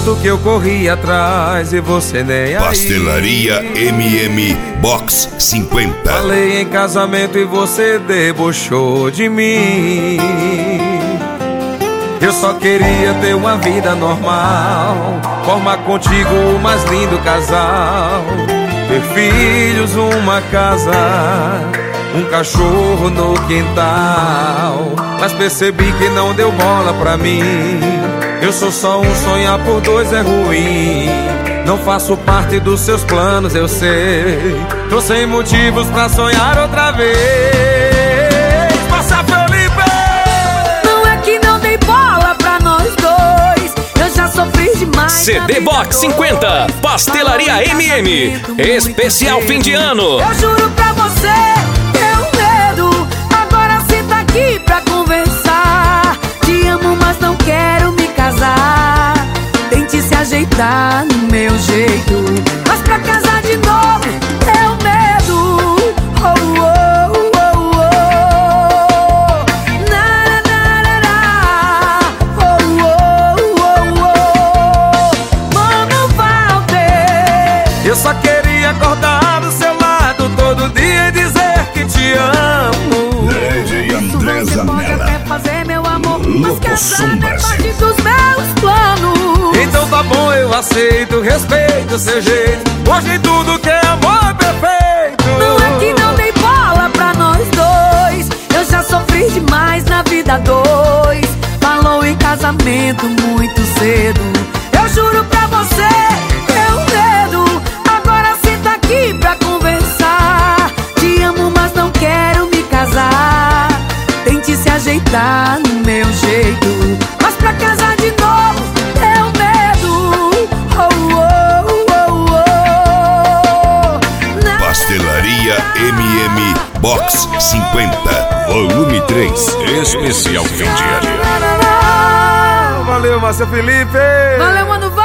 tanto que eu corri atrás e você nem aí. Pastelaria MM Box 50. Falei em casamento e você debochou de mim. Eu só queria ter uma vida normal, formar contigo o mais lindo casal, ter filhos, uma casa, um cachorro no quintal. Mas percebi que não deu bola pra mim. Eu sou só um, sonhar por dois é ruim. Não faço parte dos seus planos, eu sei. Tô sem motivos pra sonhar outra vez. Passa, Felipe! Não é que não dei bola pra nós dois, eu já sofri demais. CD Box 50, Pastelaria MM, especial fim de ano. Eu juro pra você, tenho medo. Agora cê tá aqui pra conversar. Te amo, mas não quero me casar. Tente se ajeitar no meu jeito, mas pra casar de novo, tenho medo. Oh, oh, oh, oh. Na, na, na, na. Oh, oh, oh, oh. Mano Walter, Eu só queria acordar do seu lado todo dia e dizer que te amo. Lady André você pode Zanella. até fazer, meu amor, mas Louco casar Som é Brasil. parte dos meus planos. Então tá bom, eu aceito, respeito o seu jeito. Hoje tudo que é amor é perfeito. Não é que não dei bola pra nós dois, eu já sofri demais na vida dois. Falou em casamento muito cedo, eu juro pra você, tenho medo. Agora cê tá aqui pra conversar. Te amo, mas não quero me casar. Tente se ajeitar no meu jeito, mas pra casar de novo, tenho medo. Oh, oh, oh, oh. Na, Pastelaria MM Box 50, volume 3, especial fim de ano. Valeu, Márcio Felipe. Valeu, mano